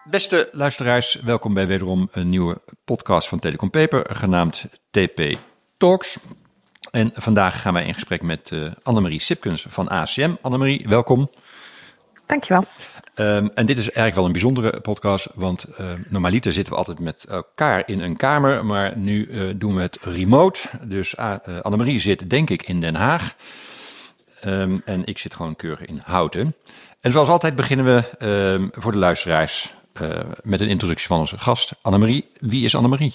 Beste luisteraars, welkom bij wederom een nieuwe podcast van Telecom Paper, genaamd TP Talks. En vandaag gaan wij in gesprek met Annemarie Sipkens van ACM. Annemarie, welkom. Dankjewel. En dit is eigenlijk wel een bijzondere podcast, want normaliter zitten we altijd met elkaar in een kamer, maar nu doen we het remote. Dus Annemarie zit denk ik in Den Haag en ik zit gewoon keurig in Houten. En zoals altijd beginnen we voor de luisteraars met een introductie van onze gast. Annemarie, wie is Annemarie?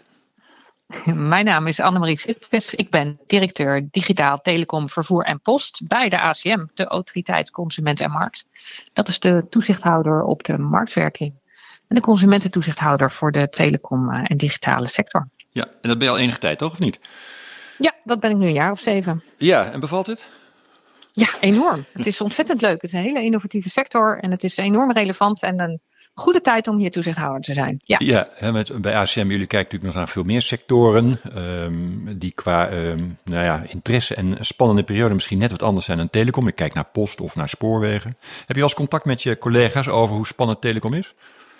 Mijn naam is Annemarie Sipkens. Ik ben directeur Digitaal Telecom Vervoer en Post bij de ACM, de Autoriteit Consument en Markt. Dat is de toezichthouder op de marktwerking en de consumententoezichthouder voor de telecom en digitale sector. Ja, en dat ben je al enige tijd, toch, of niet? Ja, dat ben ik nu een jaar of 7. Ja, en bevalt het? Ja, enorm. Het is ontzettend leuk. Het is een hele innovatieve sector en het is enorm relevant en een goede tijd om hier toezichthouder te zijn. Ja, bij ACM, jullie kijken natuurlijk nog naar veel meer sectoren die qua interesse en spannende periode misschien net wat anders zijn dan telecom. Ik kijk naar post of naar spoorwegen. Heb je wel eens contact met je collega's over hoe spannend telecom is?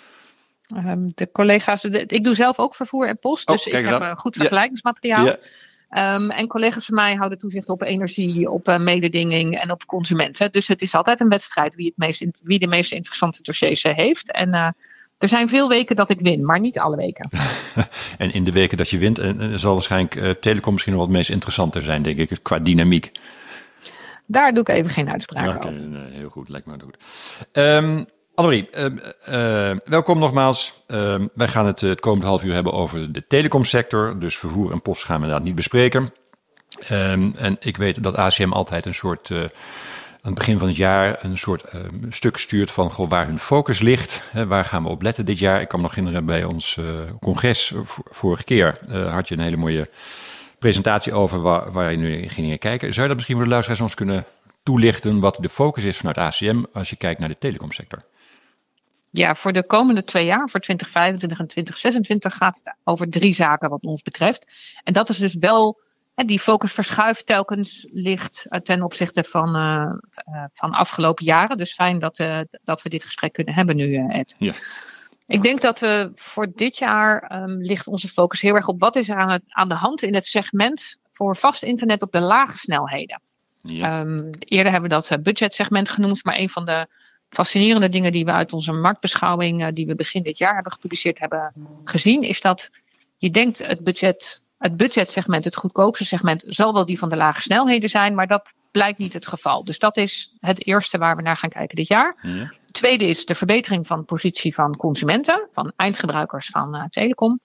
De collega's, ik doe zelf ook vervoer en post, dus ik heb goed vergelijkingsmateriaal. Ja. En collega's van mij houden toezicht op energie, op mededinging en op consumenten. Dus het is altijd een wedstrijd wie de meest interessante dossiers heeft. En er zijn veel weken dat ik win, maar niet alle weken. En in de weken dat je wint, zal waarschijnlijk telecom misschien nog wat meest interessanter zijn, denk ik, qua dynamiek. Daar doe ik even geen uitspraak over. Nee, heel goed, lijkt me goed. Annemarie, welkom nogmaals. Wij gaan het komende half uur hebben over de telecomsector. Dus vervoer en post gaan we inderdaad niet bespreken. En ik weet dat ACM altijd een soort, aan het begin van het jaar, een soort stuk stuurt van waar hun focus ligt. Waar gaan we op letten dit jaar? Ik kan me nog herinneren bij ons congres vorige keer had je een hele mooie presentatie over waar je nu ging kijken. Zou je dat misschien voor de luisteraars ons kunnen toelichten wat de focus is vanuit ACM als je kijkt naar de telecomsector? Ja, voor de komende 2 jaar, voor 2025 en 2026, gaat het over 3 zaken wat ons betreft. En dat is dus wel, die focus verschuift telkens licht ten opzichte van afgelopen jaren. Dus fijn dat we dit gesprek kunnen hebben nu, Ed. Ja. Ik denk dat we voor dit jaar ligt onze focus heel erg op wat is er aan de hand in het segment voor vast internet op de lage snelheden. Ja. Eerder hebben we dat budgetsegment genoemd, maar een van de fascinerende dingen die we uit onze marktbeschouwing, die we begin dit jaar hebben gepubliceerd, hebben gezien, is dat je denkt het budgetsegment, het goedkoopste segment, zal wel die van de lage snelheden zijn, maar dat blijkt niet het geval. Dus dat is het eerste waar we naar gaan kijken dit jaar. Ja. Het tweede is de verbetering van de positie van consumenten, van eindgebruikers van telecom.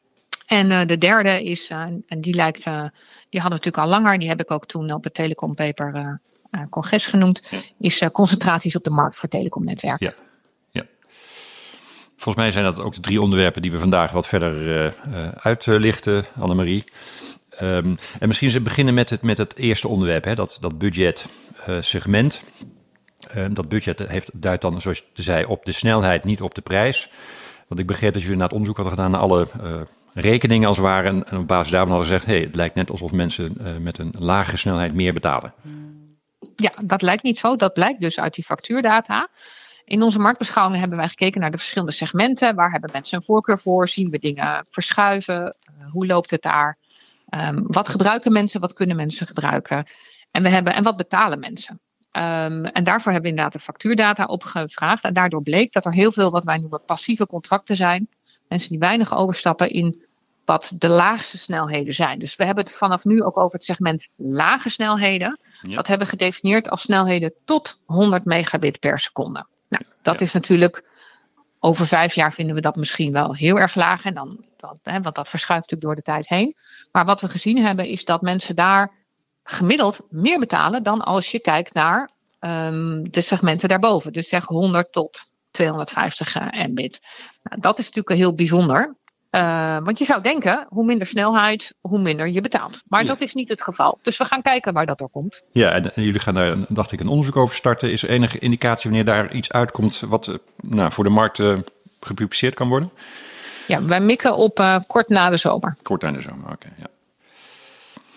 En de derde is, en die hadden we natuurlijk al langer, die heb ik ook toen op het Telecom Paper congres genoemd, is concentraties op de markt voor telecomnetwerken. Ja. Volgens mij zijn dat ook de 3 onderwerpen die we vandaag wat verder uitlichten, Annemarie. En misschien beginnen met het eerste onderwerp, dat budgetsegment. Dat budget duidt dan, zoals je zei, op de snelheid, niet op de prijs. Want ik begreep dat jullie na het onderzoek hadden gedaan naar alle rekeningen als het ware. En op basis daarvan hadden gezegd, het lijkt net alsof mensen met een lage snelheid meer betalen. Ja, dat lijkt niet zo. Dat blijkt dus uit die factuurdata. In onze marktbeschouwing hebben wij gekeken naar de verschillende segmenten. Waar hebben mensen een voorkeur voor? Zien we dingen verschuiven? Hoe loopt het daar? Wat gebruiken mensen? Wat kunnen mensen gebruiken? En wat betalen mensen? En daarvoor hebben we inderdaad de factuurdata opgevraagd. En daardoor bleek dat er heel veel wat wij noemen passieve contracten zijn. Mensen die weinig overstappen in wat de laagste snelheden zijn. Dus we hebben het vanaf nu ook over het segment lage snelheden. Ja. Dat hebben we gedefinieerd als snelheden tot 100 megabit per seconde. Nou, dat is natuurlijk, over 5 jaar vinden we dat misschien wel heel erg laag. En want dat verschuift natuurlijk door de tijd heen. Maar wat we gezien hebben is dat mensen daar gemiddeld meer betalen dan als je kijkt naar de segmenten daarboven. Dus zeg 100 tot 250 mbit. Nou, dat is natuurlijk heel bijzonder. Want je zou denken, hoe minder snelheid, hoe minder je betaalt. Maar dat is niet het geval. Dus we gaan kijken waar dat door komt. Ja, en jullie gaan daar, dacht ik, een onderzoek over starten. Is er enige indicatie wanneer daar iets uitkomt wat voor de markt gepubliceerd kan worden? Ja, wij mikken op kort na de zomer. Kort na de zomer, oké. Ja.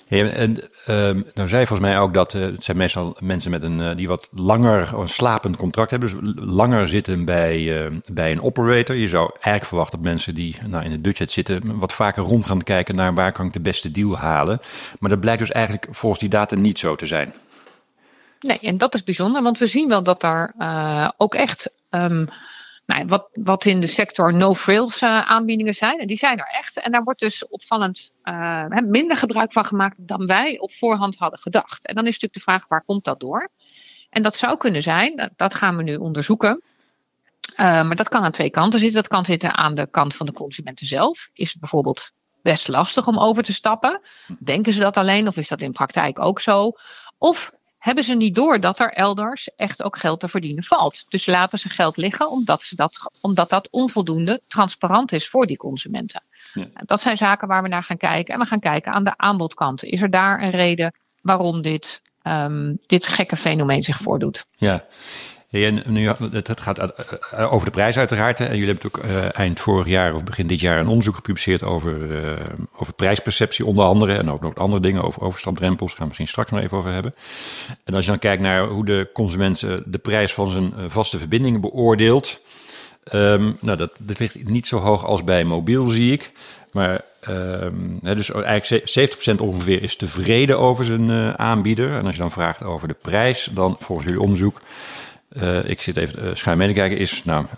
Nou zei je volgens mij ook dat het zijn meestal mensen met die wat langer een slapend contract hebben. Dus langer zitten bij een operator. Je zou eigenlijk verwachten dat mensen die in het budget zitten wat vaker rond gaan kijken naar waar kan ik de beste deal halen. Maar dat blijkt dus eigenlijk volgens die data niet zo te zijn. Nee, en dat is bijzonder, want we zien wel dat daar ook echt wat in de sector no-frills aanbiedingen zijn. En die zijn er echt. En daar wordt dus opvallend minder gebruik van gemaakt dan wij op voorhand hadden gedacht. En dan is natuurlijk de vraag, waar komt dat door? En dat zou kunnen zijn, dat gaan we nu onderzoeken. Maar dat kan aan twee kanten zitten. Dat kan zitten aan de kant van de consumenten zelf. Is het bijvoorbeeld best lastig om over te stappen? Denken ze dat alleen of is dat in praktijk ook zo? Of hebben ze niet door dat er elders echt ook geld te verdienen valt. Dus laten ze geld liggen omdat dat onvoldoende transparant is voor die consumenten. Ja. Dat zijn zaken waar we naar gaan kijken. En we gaan kijken aan de aanbodkant. Is er daar een reden waarom dit gekke fenomeen zich voordoet? Ja. En nu, het gaat over de prijs uiteraard. Hè. En jullie hebben ook eind vorig jaar of begin dit jaar een onderzoek gepubliceerd over prijsperceptie onder andere. En ook nog andere dingen over overstapdrempels. Daar gaan we misschien straks nog even over hebben. En als je dan kijkt naar hoe de consument de prijs van zijn vaste verbindingen beoordeelt. Dat ligt niet zo hoog als bij mobiel, zie ik. Maar dus eigenlijk 70% ongeveer is tevreden over zijn aanbieder. En als je dan vraagt over de prijs, dan volgens jullie onderzoek... ik zit even schuin mee te kijken, is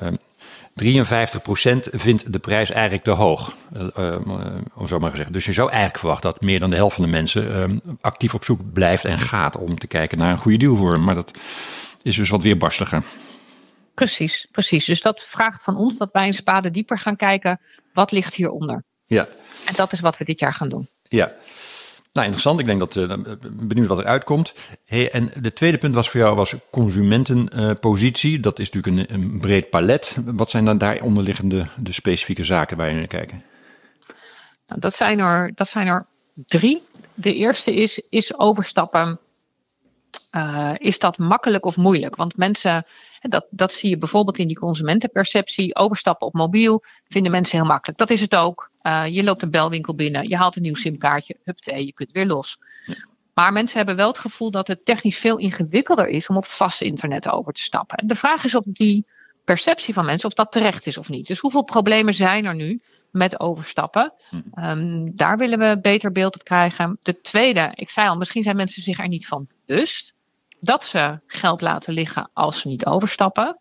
53% vindt de prijs eigenlijk te hoog, om zo maar gezegd. Dus je zou eigenlijk verwachten dat meer dan de helft van de mensen actief op zoek blijft en gaat om te kijken naar een goede deal voor hem. Maar dat is dus wat weerbarstiger. Precies. Dus dat vraagt van ons dat wij een spade dieper gaan kijken, wat ligt hieronder? Ja. En dat is wat we dit jaar gaan doen. Ja. Nou, interessant. Ik denk dat benieuwd wat eruit komt. Hey, en de tweede punt was voor jou consumentenpositie. Dat is natuurlijk een breed palet. Wat zijn dan daar onderliggende de specifieke zaken waar je naar kijken? Nou, dat zijn er 3. De eerste is overstappen. Is dat makkelijk of moeilijk? Want mensen, dat zie je bijvoorbeeld in die consumentenperceptie. Overstappen op mobiel vinden mensen heel makkelijk. Dat is het ook. Je loopt een belwinkel binnen, je haalt een nieuw simkaartje, je kunt weer los. Ja. Maar mensen hebben wel het gevoel dat het technisch veel ingewikkelder is om op vast internet over te stappen. En de vraag is op die perceptie van mensen of dat terecht is of niet. Dus hoeveel problemen zijn er nu met overstappen? Daar willen we beter beeld op krijgen. De tweede, ik zei al, misschien zijn mensen zich er niet van bewust dat ze geld laten liggen als ze niet overstappen.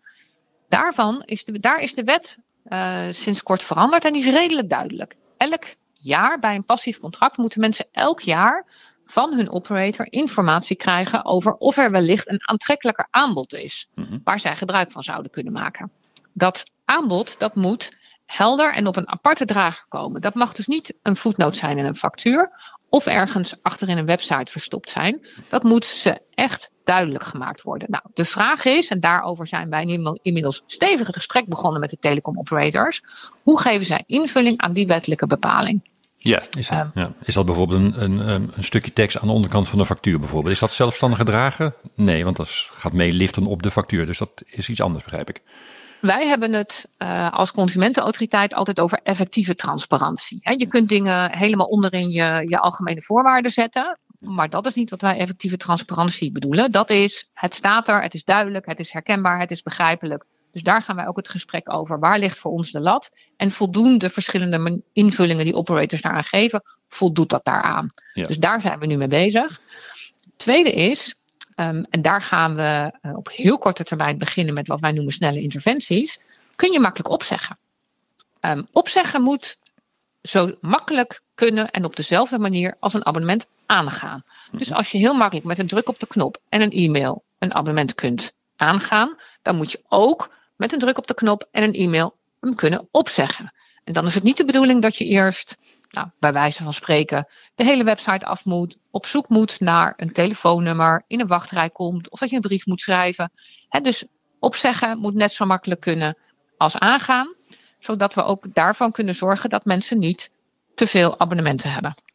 Daar is de wet sinds kort veranderd en die is redelijk duidelijk. Elk jaar bij een passief contract moeten mensen elk jaar van hun operator informatie krijgen over of er wellicht een aantrekkelijker aanbod is, waar zij gebruik van zouden kunnen maken. Dat aanbod, dat moet helder en op een aparte drager komen. Dat mag dus niet een voetnoot zijn in een factuur of ergens achterin een website verstopt zijn. Dat moet ze echt duidelijk gemaakt worden. Nou, de vraag is, en daarover zijn wij inmiddels stevig het gesprek begonnen met de telecom operators. Hoe geven zij invulling aan die wettelijke bepaling? Ja, is dat bijvoorbeeld een stukje tekst aan de onderkant van de factuur bijvoorbeeld? Is dat zelfstandig gedragen? Nee, want dat gaat meeliften op de factuur. Dus dat is iets anders, begrijp ik. Wij hebben het als consumentenautoriteit altijd over effectieve transparantie. Je kunt dingen helemaal onderin je algemene voorwaarden zetten. Maar dat is niet wat wij effectieve transparantie bedoelen. Dat is, het staat er, het is duidelijk, het is herkenbaar, het is begrijpelijk. Dus daar gaan wij ook het gesprek over. Waar ligt voor ons de lat? En voldoen de verschillende invullingen die operators daaraan geven, voldoet dat daaraan? Ja. Dus daar zijn we nu mee bezig. Het tweede is, en daar gaan we op heel korte termijn beginnen met wat wij noemen snelle interventies. Kun je makkelijk opzeggen. Opzeggen moet zo makkelijk kunnen en op dezelfde manier als een abonnement aangaan. Dus als je heel makkelijk met een druk op de knop en een e-mail een abonnement kunt aangaan, dan moet je ook met een druk op de knop en een e-mail hem kunnen opzeggen. En dan is het niet de bedoeling dat je eerst, bij wijze van spreken, de hele website af moet, op zoek moet naar een telefoonnummer, in een wachtrij komt of dat je een brief moet schrijven. Dus opzeggen moet net zo makkelijk kunnen als aangaan, zodat we ook daarvan kunnen zorgen dat mensen niet te veel abonnementen hebben.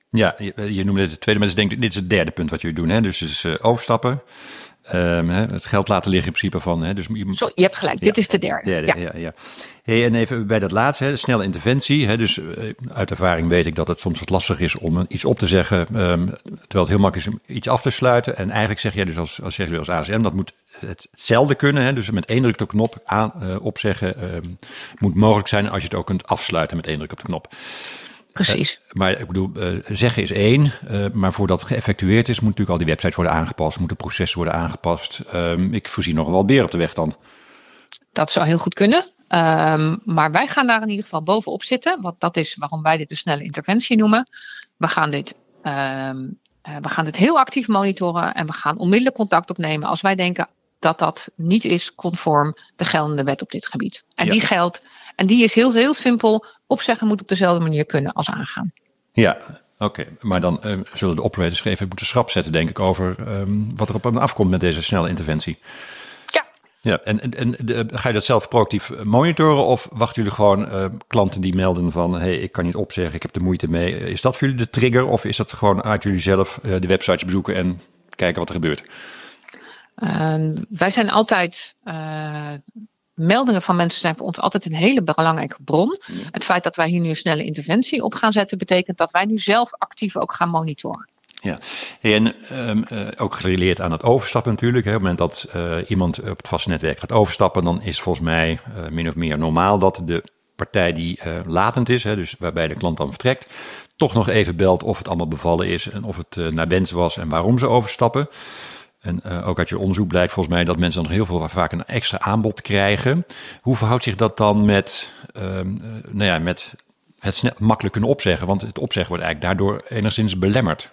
Ja, je noemde het tweede, maar dit is het derde punt wat jullie doen. Hè? Dus overstappen. Het geld laten liggen in principe van. Hè? Dus je hebt gelijk, dit is de derde. Ja. Hey, en even bij dat laatste, hè, snelle interventie. Hè? Dus uit ervaring weet ik dat het soms wat lastig is om iets op te zeggen. Terwijl het heel makkelijk is om iets af te sluiten. En eigenlijk zeg jij dus als zeg je als ASM, dat moet hetzelfde kunnen. Hè? Dus met één druk op de knop opzeggen moet mogelijk zijn als je het ook kunt afsluiten met één druk op de knop. Precies. Maar ik bedoel, zeggen is één, maar voordat het geëffectueerd is, moet natuurlijk al die websites worden aangepast, moeten processen worden aangepast. Ik voorzie nog wel weer op de weg dan. Dat zou heel goed kunnen. Maar wij gaan daar in ieder geval bovenop zitten, want dat is waarom wij dit een snelle interventie noemen. We gaan dit heel actief monitoren en we gaan onmiddellijk contact opnemen als wij denken dat dat niet is conform de geldende wet op dit gebied. En die geldt. En die is heel, heel simpel. Opzeggen moet op dezelfde manier kunnen als aangaan. Ja, oké. Maar dan zullen de operators even moeten schrap zetten, denk ik, over wat er op hen afkomt met deze snelle interventie. Ja, en ga je dat zelf proactief monitoren of wachten jullie gewoon klanten die melden van hey, ik kan niet opzeggen, ik heb er moeite mee. Is dat voor jullie de trigger of is dat gewoon uit jullie zelf de websites bezoeken en kijken wat er gebeurt? Wij zijn altijd... meldingen van mensen zijn voor ons altijd een hele belangrijke bron. Ja. Het feit dat wij hier nu een snelle interventie op gaan zetten, betekent dat wij nu zelf actief ook gaan monitoren. Ja, en ook gerelateerd aan het overstappen natuurlijk. Hè. Op het moment dat iemand op het vaste netwerk gaat overstappen, dan is volgens mij min of meer normaal dat de partij die latend is, hè, dus waarbij de klant dan vertrekt, toch nog even belt of het allemaal bevallen is en of het naar wens was en waarom ze overstappen. En ook uit je onderzoek blijkt volgens mij dat mensen dan heel veel vaak een extra aanbod krijgen. Hoe verhoudt zich dat dan met het snel makkelijk kunnen opzeggen? Want het opzeggen wordt eigenlijk daardoor enigszins belemmerd.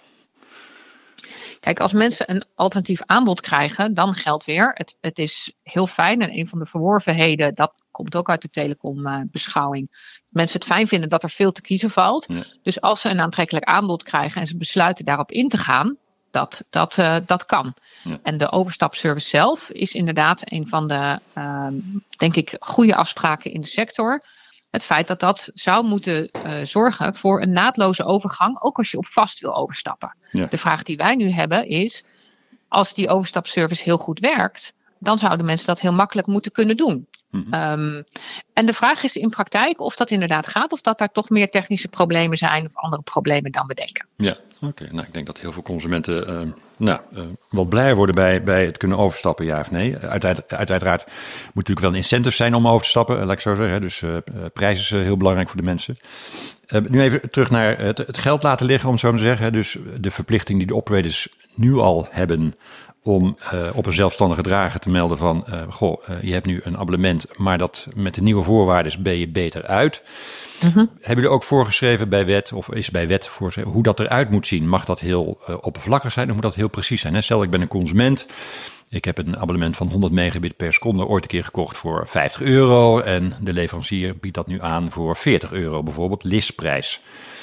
Kijk, als mensen een alternatief aanbod krijgen, dan geldt weer, het is heel fijn en een van de verworvenheden, dat komt ook uit de telecombeschouwing. Mensen het fijn vinden dat er veel te kiezen valt. Ja. Dus als ze een aantrekkelijk aanbod krijgen en ze besluiten daarop in te gaan, dat kan. Ja. En de overstapservice zelf is inderdaad een van de, denk ik, goede afspraken in de sector. Het feit dat zou moeten zorgen voor een naadloze overgang, ook als je op vast wil overstappen. Ja. De vraag die wij nu hebben is, als die overstapservice heel goed werkt, dan zouden mensen dat heel makkelijk moeten kunnen doen. Mm-hmm. En de vraag is in praktijk of dat inderdaad gaat, of dat daar toch meer technische problemen zijn of andere problemen dan we denken. Ja, oké. Nou, ik denk dat heel veel consumenten wel blij worden bij het kunnen overstappen, ja of nee. Uiteraard moet natuurlijk wel een incentive zijn om over te stappen, laat ik zo zeggen. Dus prijs is heel belangrijk voor de mensen. Nu even terug naar het geld laten liggen, om het zo te zeggen. Dus de verplichting die de operators nu al hebben om op een zelfstandige drager te melden van, je hebt nu een abonnement, maar dat met de nieuwe voorwaarden ben je beter uit. Mm-hmm. Hebben jullie ook voorgeschreven bij wet, of is bij wet voorgeschreven, hoe dat eruit moet zien? Mag dat heel oppervlakkig zijn of moet dat heel precies zijn? Hè? Stel, ik ben een consument, ik heb een abonnement van 100 megabit per seconde ooit een keer gekocht voor €50 en de leverancier biedt dat nu aan voor €40 bijvoorbeeld, listprijs.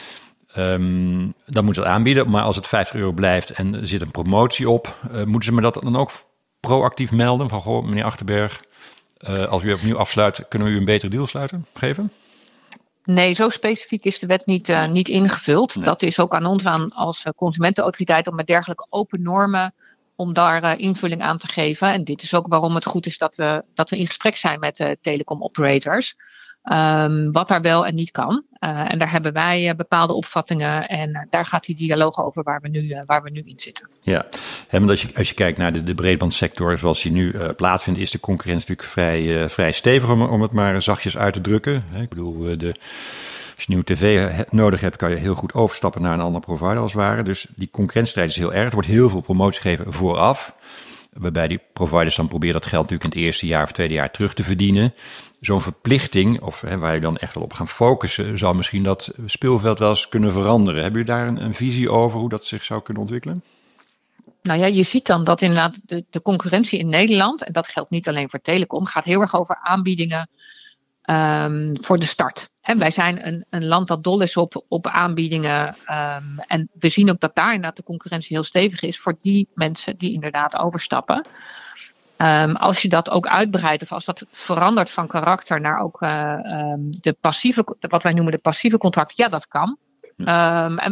Dan moeten ze het aanbieden, maar als het €50 blijft en er zit een promotie op, moeten ze me dat dan ook proactief melden? Van, meneer Achterberg, als u opnieuw afsluit, kunnen we u een betere deal geven? Nee, zo specifiek is de wet niet ingevuld. Nee. Dat is ook aan ons als consumentenautoriteit om met dergelijke open normen, om daar invulling aan te geven. En dit is ook waarom het goed is dat we in gesprek zijn met telecom operators. Wat daar wel en niet kan. En daar hebben wij bepaalde opvattingen. En daar gaat die dialoog over waar we nu in zitten. Ja, en als je kijkt naar de breedbandsector zoals die nu plaatsvindt, is de concurrentie natuurlijk vrij stevig om het maar zachtjes uit te drukken. Ik bedoel, als je nieuwe tv nodig hebt, kan je heel goed overstappen naar een andere provider als het ware. Dus die concurrentiestrijd is heel erg. Er wordt heel veel promotie gegeven vooraf. Waarbij die providers dan proberen dat geld natuurlijk in het eerste jaar of tweede jaar terug te verdienen. Zo'n verplichting, waar je dan echt wel op gaan focussen, zou misschien dat speelveld wel eens kunnen veranderen. Hebben jullie daar een visie over hoe dat zich zou kunnen ontwikkelen? Nou ja, je ziet dan dat inderdaad de concurrentie in Nederland, en dat geldt niet alleen voor telecom, gaat heel erg over aanbiedingen voor de start. En wij zijn een land dat dol is op aanbiedingen. En we zien ook dat daar inderdaad de concurrentie heel stevig is voor die mensen die inderdaad overstappen. Als je dat ook uitbreidt of als dat verandert van karakter naar ook de passieve, wat wij noemen de passieve contract, ja, dat kan. En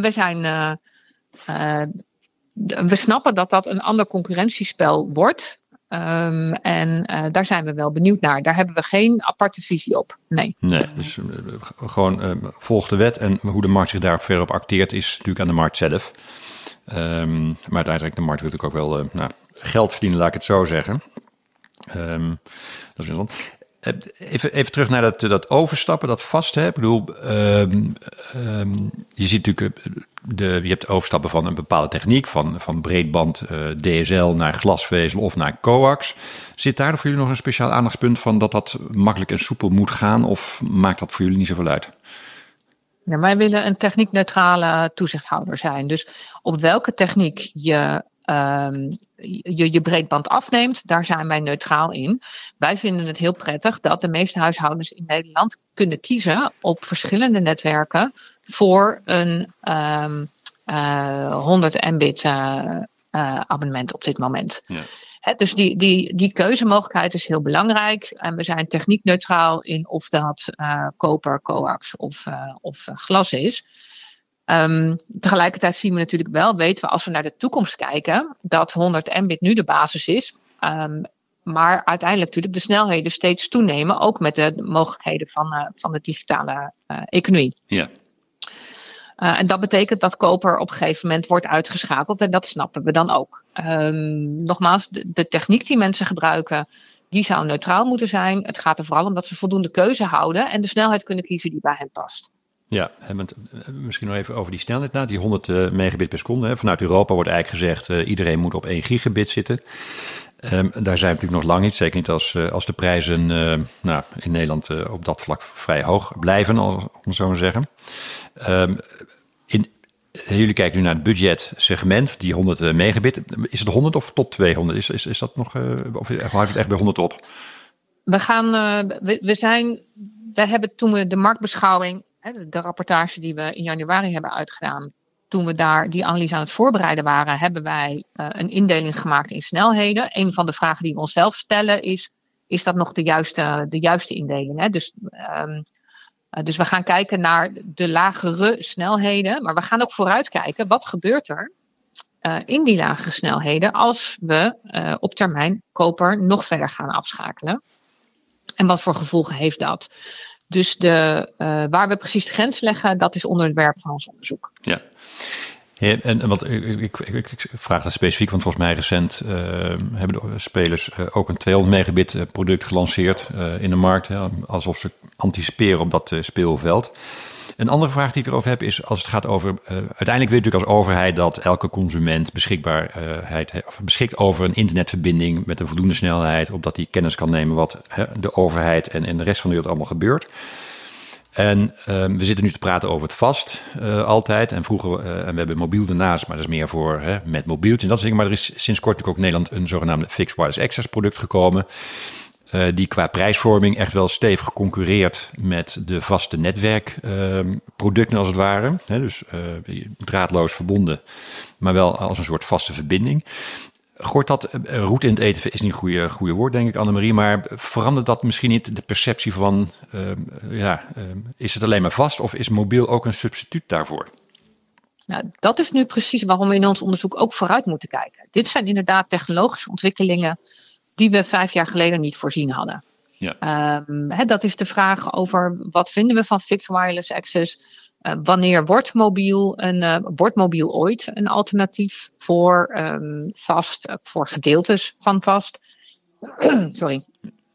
we snappen dat dat een ander concurrentiespel wordt. Daar zijn we wel benieuwd naar. Daar hebben we geen aparte visie op. Nee, dus gewoon volg de wet. En hoe de markt zich daarop verder op acteert is natuurlijk aan de markt zelf. Maar uiteindelijk de markt wil natuurlijk ook wel geld verdienen, laat ik het zo zeggen. Dat is even terug naar dat overstappen, dat vast. Hè? Ik bedoel, je ziet natuurlijk, je hebt overstappen van een bepaalde techniek, van breedband DSL naar glasvezel of naar coax. Zit daar voor jullie nog een speciaal aandachtspunt van dat makkelijk en soepel moet gaan? Of maakt dat voor jullie niet zoveel uit? Ja, wij willen een techniekneutrale toezichthouder zijn. Dus op welke techniek je breedband afneemt, daar zijn wij neutraal in. Wij vinden het heel prettig dat de meeste huishoudens in Nederland kunnen kiezen op verschillende netwerken voor een 100 Mbit abonnement op dit moment. Ja. Dus die keuzemogelijkheid is heel belangrijk. En we zijn techniekneutraal in of dat koper, coax of glas is. Tegelijkertijd zien we natuurlijk wel, weten we als we naar de toekomst kijken, dat 100 Mbit nu de basis is. Maar uiteindelijk natuurlijk de snelheden steeds toenemen, ook met de mogelijkheden van de digitale economie. Ja. En dat betekent dat koper op een gegeven moment wordt uitgeschakeld en dat snappen we dan ook. Nogmaals, de techniek die mensen gebruiken, die zou neutraal moeten zijn. Het gaat er vooral om dat ze voldoende keuze houden en de snelheid kunnen kiezen die bij hen past. Ja, misschien nog even over die snelheid. Die 100 megabit per seconde. Vanuit Europa wordt eigenlijk gezegd, iedereen moet op 1 gigabit zitten. Daar zijn we natuurlijk nog lang niet. Zeker niet als de prijzen in Nederland op dat vlak vrij hoog blijven, om het zo maar te zeggen. Jullie kijken nu naar het budgetsegment, die 100 megabit. Is het 100 of tot 200? Is dat nog, of houdt het echt bij 100 op? We hebben toen we de marktbeschouwing, de rapportage die we in januari hebben uitgedaan, toen we daar die analyse aan het voorbereiden waren, hebben wij een indeling gemaakt in snelheden. Een van de vragen die we onszelf stellen is dat nog de juiste indeling? Hè? Dus we gaan kijken naar de lagere snelheden, maar we gaan ook vooruitkijken, wat gebeurt er in die lagere snelheden als we op termijn koper nog verder gaan afschakelen? En wat voor gevolgen heeft dat? Dus waar we precies de grens leggen, dat is onderwerp van ons onderzoek. Ja. Ja, en wat ik vraag dat specifiek, want volgens mij recent hebben de spelers ook een 200 megabit product gelanceerd in de markt. Alsof ze anticiperen op dat speelveld. Een andere vraag die ik erover heb is, als het gaat over, uiteindelijk wil je natuurlijk als overheid dat elke consument beschikt over een internetverbinding met een voldoende snelheid, opdat hij kennis kan nemen wat de overheid en de rest van de wereld allemaal gebeurt. En we zitten nu te praten over het vast altijd. En vroeger, en we hebben mobiel ernaast, maar dat is meer voor met mobieltje en dat soort dingen. Maar er is sinds kort natuurlijk ook in Nederland een zogenaamde Fixed Wireless Access product gekomen. Die qua prijsvorming echt wel stevig concurreert met de vaste netwerkproducten als het ware. Dus draadloos verbonden, maar wel als een soort vaste verbinding. Gooit dat, roet in het eten is niet een goede woord, denk ik, Annemarie. Maar verandert dat misschien niet de perceptie van, is het alleen maar vast of is mobiel ook een substituut daarvoor? Nou, dat is nu precies waarom we in ons onderzoek ook vooruit moeten kijken. Dit zijn inderdaad technologische ontwikkelingen die we 5 jaar geleden niet voorzien hadden. Ja. Dat is de vraag over wat vinden we van fixed wireless access? Wanneer wordt mobiel ooit een alternatief voor vast, voor gedeeltes van vast? Sorry.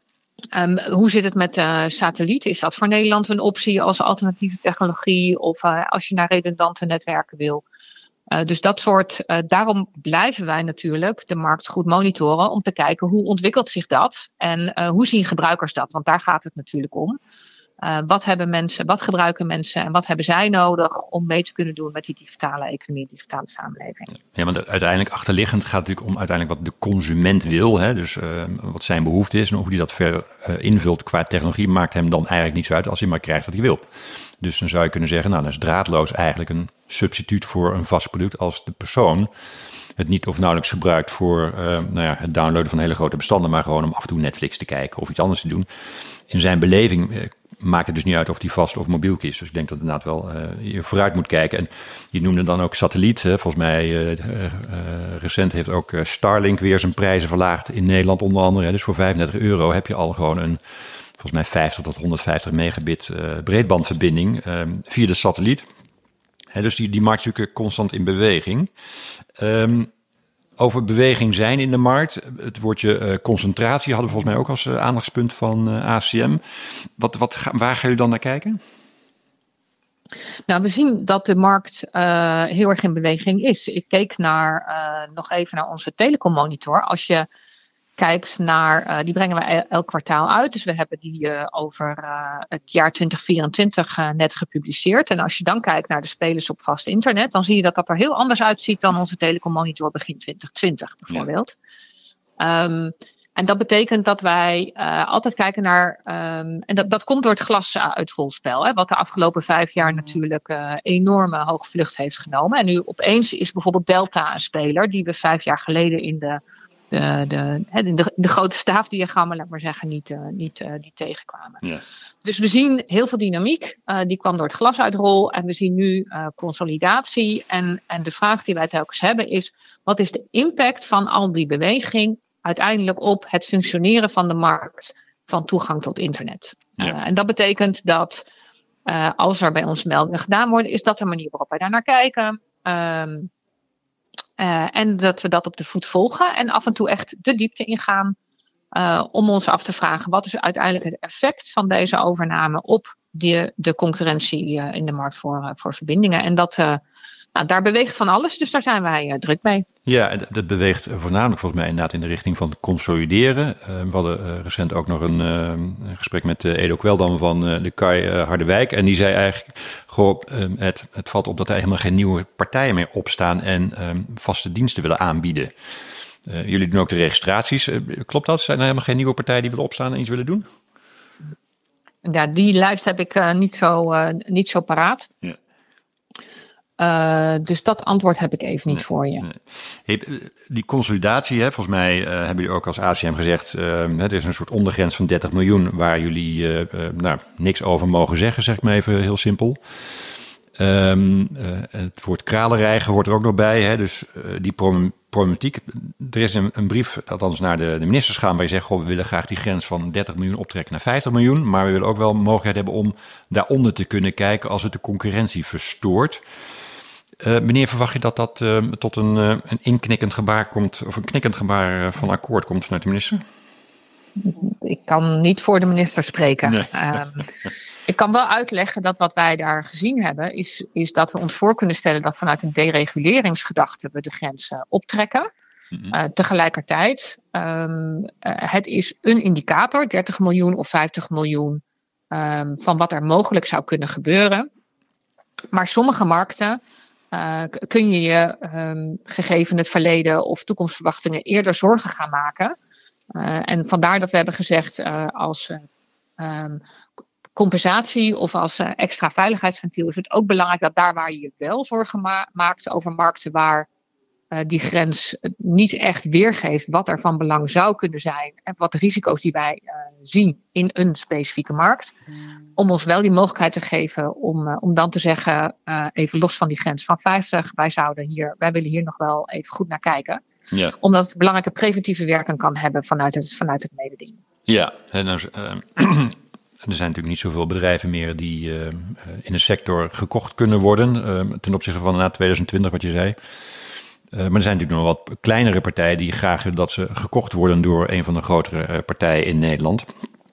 Hoe zit het met satelliet? Is dat voor Nederland een optie als alternatieve technologie? Of als je naar redundante netwerken wil? Dus daarom blijven wij natuurlijk de markt goed monitoren om te kijken hoe ontwikkelt zich dat en hoe zien gebruikers dat? Want daar gaat het natuurlijk om. Wat gebruiken mensen en wat hebben zij nodig om mee te kunnen doen met die digitale economie, digitale samenleving? Ja, want uiteindelijk achterliggend gaat het natuurlijk om uiteindelijk wat de consument wil. Dus wat zijn behoefte is en hoe hij dat verder invult qua technologie maakt hem dan eigenlijk niet zo uit als hij maar krijgt wat hij wil. Dus dan zou je kunnen zeggen, dan is draadloos eigenlijk een substituut voor een vast product als de persoon het niet of nauwelijks gebruikt voor het downloaden van hele grote bestanden, maar gewoon om af en toe Netflix te kijken of iets anders te doen. In zijn beleving maakt het dus niet uit of die vast of mobiel kiest. Dus ik denk dat inderdaad wel je vooruit moet kijken. En je noemde dan ook satelliet. Hè. Volgens mij recent heeft ook Starlink weer zijn prijzen verlaagd in Nederland onder andere. Hè. Dus voor €35 heb je al gewoon een, volgens mij 50 tot 150 megabit breedbandverbinding via de satelliet. Hè, dus die markt is natuurlijk constant in beweging. Over beweging zijn in de markt. Het woordje concentratie hadden we volgens mij ook als aandachtspunt van ACM. Waar gaan jullie dan naar kijken? Nou, we zien dat de markt heel erg in beweging is. Ik keek nog even naar onze telecommonitor. Als je kijkt naar, die brengen we elk kwartaal uit. Dus we hebben die over het jaar 2024 net gepubliceerd. En als je dan kijkt naar de spelers op vast internet, dan zie je dat dat er heel anders uitziet dan onze telecommonitor begin 2020 bijvoorbeeld. Ja. En dat betekent dat wij altijd kijken naar, en dat komt door het glasuitrolspel, hè, wat de afgelopen 5 jaar natuurlijk enorme hoge vlucht heeft genomen. En nu opeens is bijvoorbeeld Delta een speler die we 5 jaar geleden in de grote staafdiagrammen, laat maar zeggen, niet tegenkwamen. Ja. Dus we zien heel veel dynamiek. Die kwam door het glasuitrol. En we zien nu consolidatie. En de vraag die wij telkens hebben is, wat is de impact van al die beweging uiteindelijk op het functioneren van de markt van toegang tot internet? Ja. En dat betekent dat als er bij ons meldingen gedaan worden, is dat de manier waarop wij daar naar kijken. En dat we dat op de voet volgen en af en toe echt de diepte ingaan om ons af te vragen, wat is uiteindelijk het effect van deze overname op de concurrentie in de markt voor verbindingen. En daar beweegt van alles, dus daar zijn wij druk mee. Ja, dat beweegt voornamelijk volgens mij inderdaad in de richting van consolideren. We hadden recent ook nog een gesprek met Edo Kweldam van de KAI Harderwijk. En die zei eigenlijk, het valt op dat er helemaal geen nieuwe partijen meer opstaan en vaste diensten willen aanbieden. Jullie doen ook de registraties. Klopt dat? Zijn er helemaal geen nieuwe partijen die willen opstaan en iets willen doen? Ja, die lijst heb ik niet zo paraat. Ja. Dus dat antwoord heb ik even niet voor je. Nee. Die consolidatie, hè, volgens mij hebben jullie ook als ACM gezegd, er is een soort ondergrens van 30 miljoen waar jullie niks over mogen zeggen, zeg ik maar even heel simpel. Het woord kralenrijgen hoort er ook nog bij, hè, dus die problematiek. Er is een brief, althans naar de ministers gaan, waar je zegt, we willen graag die grens van 30 miljoen optrekken naar 50 miljoen, maar we willen ook wel mogelijkheid hebben om daaronder te kunnen kijken als het de concurrentie verstoort. Wanneer verwacht je dat tot een inknikkend gebaar komt, of een knikkend gebaar van akkoord komt vanuit de minister? Ik kan niet voor de minister spreken. Nee. Ik kan wel uitleggen dat wat wij daar gezien hebben, is dat we ons voor kunnen stellen dat vanuit een dereguleringsgedachte we de grens optrekken. Mm-hmm. Tegelijkertijd, het is een indicator, 30 miljoen of 50 miljoen, van wat er mogelijk zou kunnen gebeuren. Maar sommige markten kun je gegeven het verleden of toekomstverwachtingen eerder zorgen gaan maken. En vandaar dat we hebben gezegd als compensatie of als extra veiligheidsventiel is het ook belangrijk dat daar waar je je wel zorgen maakt over markten waar die grens niet echt weergeeft wat er van belang zou kunnen zijn en wat de risico's die wij zien in een specifieke markt. Om ons wel die mogelijkheid te geven om dan te zeggen, even los van die grens van 50, wij willen hier nog wel even goed naar kijken. Ja. Omdat het belangrijke preventieve werking kan hebben vanuit het mededingen. Ja, en er zijn natuurlijk niet zoveel bedrijven meer die in de sector gekocht kunnen worden ten opzichte van na 2020 wat je zei. Maar er zijn natuurlijk nog wat kleinere partijen die graag willen dat ze gekocht worden door een van de grotere partijen in Nederland.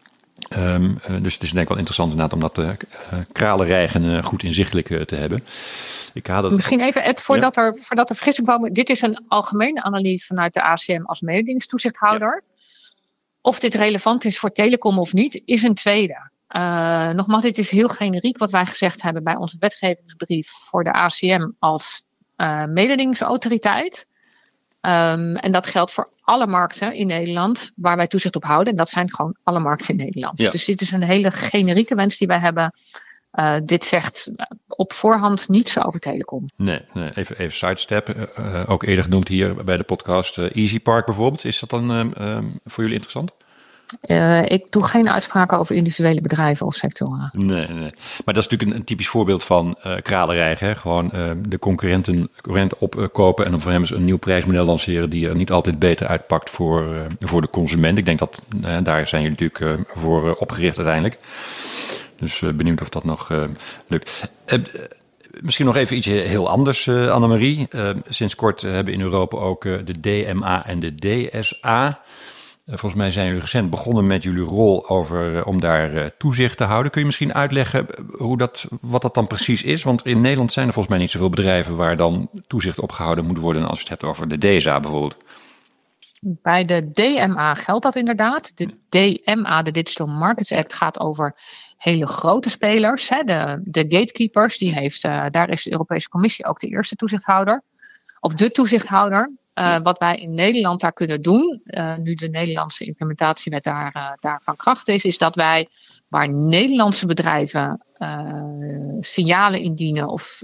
Dus het is denk ik wel interessant inderdaad om dat kralenrijgen goed inzichtelijk te hebben. Misschien even, Ed, voordat er vergissing komen. Dit is een algemene analyse vanuit de ACM als mededingingstoezichthouder. Ja. Of dit relevant is voor telecom of niet, is een tweede. Nogmaals, dit is heel generiek wat wij gezegd hebben bij onze wetgevingsbrief voor de ACM als mededingingsautoriteit. En dat geldt voor alle markten in Nederland waar wij toezicht op houden. En dat zijn gewoon alle markten in Nederland. Ja. Dus dit is een hele generieke wens die wij hebben. Dit zegt op voorhand niets over telecom. Nee, even sidestep. Ook eerder genoemd hier bij de podcast EasyPark bijvoorbeeld. Is dat dan voor jullie interessant? Ik doe geen uitspraken over individuele bedrijven of sectoren. Nee. Maar dat is natuurlijk een typisch voorbeeld van kralerij. Hè? Gewoon de concurrenten opkopen en dan voor hem een nieuw prijsmodel lanceren die er niet altijd beter uitpakt voor de consument. Ik denk dat daar zijn jullie natuurlijk voor opgericht uiteindelijk. Dus benieuwd of dat nog lukt. Misschien nog even iets heel anders, Annemarie. Sinds kort hebben in Europa ook de DMA en de DSA. Volgens mij zijn jullie recent begonnen met jullie rol om daar toezicht te houden. Kun je misschien uitleggen wat dat dan precies is? Want in Nederland zijn er volgens mij niet zoveel bedrijven waar dan toezicht op gehouden moet worden als je het hebt over de DSA bijvoorbeeld. Bij de DMA geldt dat inderdaad. De DMA, de Digital Markets Act, gaat over hele grote spelers. Hè? De gatekeepers, daar is de Europese Commissie ook de eerste toezichthouder. Of de toezichthouder. Wat wij in Nederland daar kunnen doen, nu de Nederlandse implementatiewet daar van kracht is dat wij, waar Nederlandse bedrijven signalen indienen of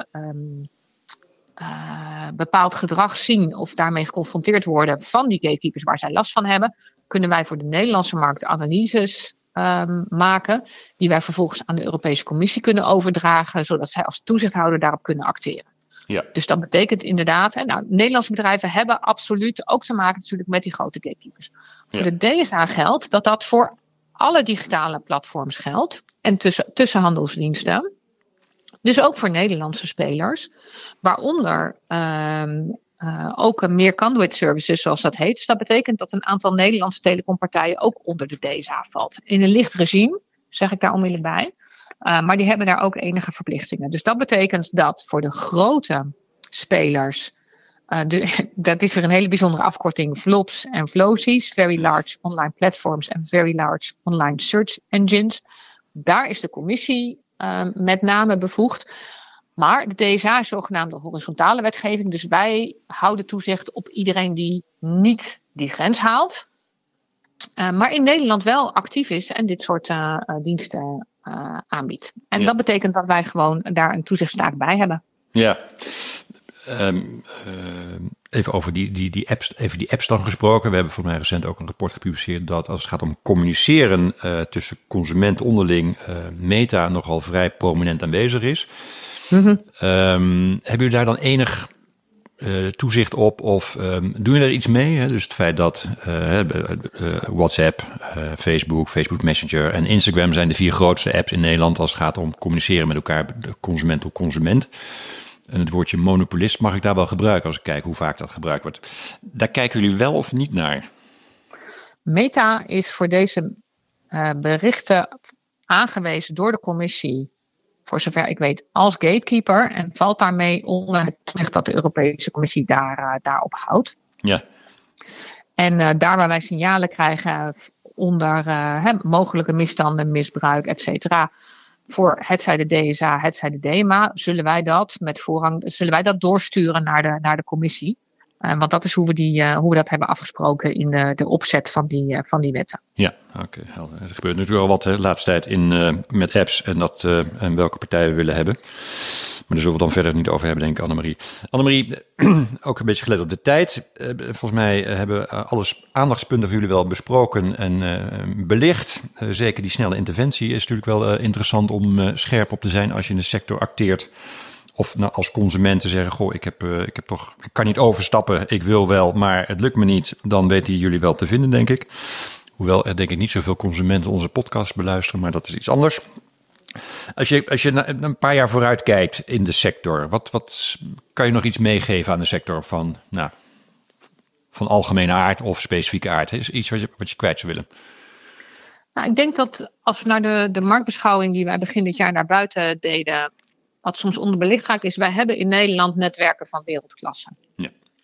bepaald gedrag zien of daarmee geconfronteerd worden van die gatekeepers waar zij last van hebben, kunnen wij voor de Nederlandse markt analyses maken, die wij vervolgens aan de Europese Commissie kunnen overdragen, zodat zij als toezichthouder daarop kunnen acteren. Ja. Dus dat betekent inderdaad, Nederlandse bedrijven hebben absoluut ook te maken natuurlijk met die grote gatekeepers. Ja. Voor de DSA geldt dat voor alle digitale platforms geldt en tussenhandelsdiensten. Dus ook voor Nederlandse spelers, waaronder ook meer conduit services zoals dat heet. Dus dat betekent dat een aantal Nederlandse telecompartijen ook onder de DSA valt. In een licht regime, zeg ik daar onmiddellijk bij. Maar die hebben daar ook enige verplichtingen. Dus dat betekent dat voor de grote spelers, dat is weer een hele bijzondere afkorting, VLOPs en VLOCI's, Very Large Online Platforms en Very Large Online Search Engines. Daar is de commissie met name bevoegd. Maar de DSA is zogenaamde horizontale wetgeving. Dus wij houden toezicht op iedereen die niet die grens haalt. Maar in Nederland wel actief is en dit soort diensten aanbiedt. En dat betekent dat wij gewoon daar een toezichtstaak bij hebben. Ja. Even over die apps dan gesproken. We hebben voor mij recent ook een rapport gepubliceerd dat als het gaat om communiceren tussen consumenten onderling, Meta nogal vrij prominent aanwezig is. Mm-hmm. Hebben jullie daar dan enig toezicht op of doen jullie er iets mee? Hè? Dus het feit dat WhatsApp, Facebook Messenger en Instagram zijn de 4 grootste apps in Nederland als het gaat om communiceren met elkaar, de consument tot consument. En het woordje monopolist mag ik daar wel gebruiken als ik kijk hoe vaak dat gebruikt wordt. Daar kijken jullie wel of niet naar? Meta is voor deze berichten aangewezen door de commissie, voor zover ik weet, als gatekeeper. En valt daarmee onder het toezicht dat de Europese Commissie daarop houdt. Ja. En daar waar wij signalen krijgen onder mogelijke misstanden, misbruik, et cetera, voor hetzij de DSA, hetzij de DMA, zullen wij dat doorsturen naar de commissie. Want dat is hoe we dat hebben afgesproken in de opzet van die wetten. Ja, oké. Er gebeurt natuurlijk al wat de laatste tijd met apps en welke partijen we willen hebben. Maar daar zullen we dan verder niet over hebben, denk ik, Annemarie. Annemarie, ook een beetje gelet op de tijd. Volgens mij hebben alle aandachtspunten voor jullie wel besproken en belicht. Zeker die snelle interventie is natuurlijk wel interessant om scherp op te zijn als je in de sector acteert. Of als consument te zeggen, goh, ik kan niet overstappen, ik wil wel, maar het lukt me niet. Dan weten jullie wel te vinden, denk ik. Hoewel er denk ik niet zoveel consumenten onze podcast beluisteren, maar dat is iets anders. Als je een paar jaar vooruit kijkt in de sector, wat kan je nog iets meegeven aan de sector van algemene aard of specifieke aard? Is iets wat je kwijt zou willen? Nou, ik denk dat als we naar de marktbeschouwing die wij begin dit jaar naar buiten deden, wat soms onderbelicht raakt, is wij hebben in Nederland netwerken van wereldklasse. Ja.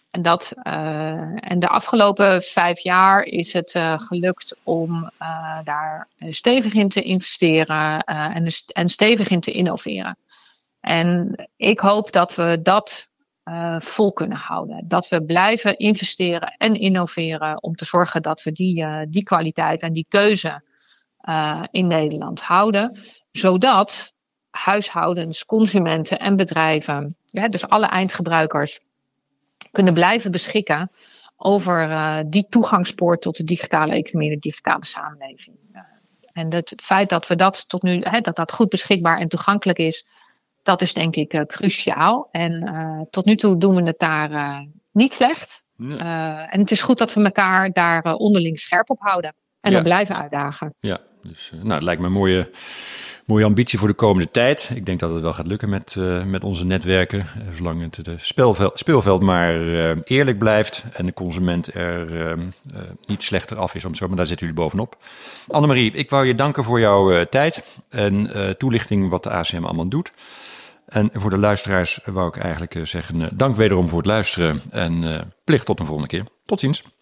En de afgelopen 5 jaar is het gelukt om daar stevig in te investeren en stevig in te innoveren. En ik hoop dat we dat vol kunnen houden. Dat we blijven investeren en innoveren om te zorgen dat we die kwaliteit en die keuze in Nederland houden. Zodat huishoudens, consumenten en bedrijven, dus alle eindgebruikers, kunnen blijven beschikken over die toegangspoort tot de digitale economie en de digitale samenleving. En het feit dat we dat tot nu, dat goed beschikbaar en toegankelijk is, dat is denk ik cruciaal. En tot nu toe doen we het daar niet slecht. Nee. En het is goed dat we elkaar daar onderling scherp op houden. En dan blijven uitdagen. Ja, dus het lijkt me een mooie ambitie voor de komende tijd. Ik denk dat het wel gaat lukken met onze netwerken. Zolang het speelveld maar eerlijk blijft en de consument er niet slechter af is. Maar daar zitten jullie bovenop. Annemarie, ik wou je danken voor jouw tijd en toelichting wat de ACM allemaal doet. En voor de luisteraars wou ik eigenlijk zeggen, dank wederom voor het luisteren en plicht tot een volgende keer. Tot ziens.